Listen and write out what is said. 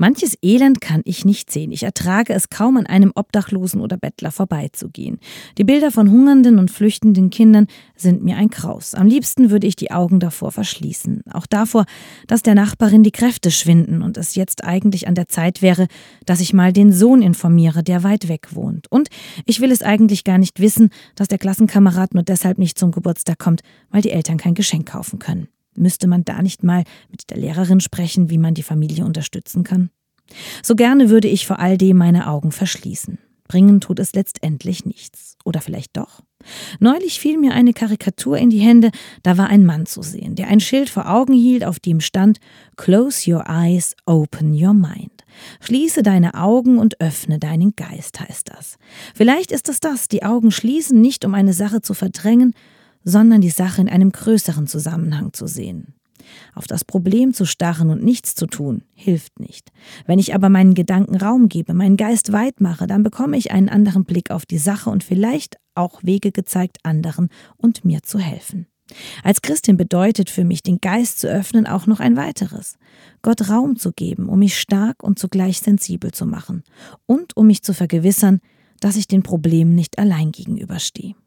Manches Elend kann ich nicht sehen. Ich ertrage es kaum, an einem Obdachlosen oder Bettler vorbeizugehen. Die Bilder von hungernden und flüchtenden Kindern sind mir ein Graus. Am liebsten würde ich die Augen davor verschließen. Auch davor, dass der Nachbarin die Kräfte schwinden und es jetzt eigentlich an der Zeit wäre, dass ich mal den Sohn informiere, der weit weg wohnt. Und ich will es eigentlich gar nicht wissen, dass der Klassenkamerad nur deshalb nicht zum Geburtstag kommt, weil die Eltern kein Geschenk kaufen können. Müsste man da nicht mal mit der Lehrerin sprechen, wie man die Familie unterstützen kann? So gerne würde ich vor all dem meine Augen verschließen. Bringen tut es letztendlich nichts. Oder vielleicht doch? Neulich fiel mir eine Karikatur in die Hände, da war ein Mann zu sehen, der ein Schild vor Augen hielt, auf dem stand: Close your eyes, open your mind. Schließe deine Augen und öffne deinen Geist, heißt das. Vielleicht ist es das, die Augen schließen, nicht um eine Sache zu verdrängen, sondern die Sache in einem größeren Zusammenhang zu sehen. Auf das Problem zu starren und nichts zu tun, hilft nicht. Wenn ich aber meinen Gedanken Raum gebe, meinen Geist weit mache, dann bekomme ich einen anderen Blick auf die Sache und vielleicht auch Wege gezeigt, anderen und mir zu helfen. Als Christin bedeutet für mich, den Geist zu öffnen, auch noch ein weiteres: Gott Raum zu geben, um mich stark und zugleich sensibel zu machen und um mich zu vergewissern, dass ich den Problemen nicht allein gegenüberstehe.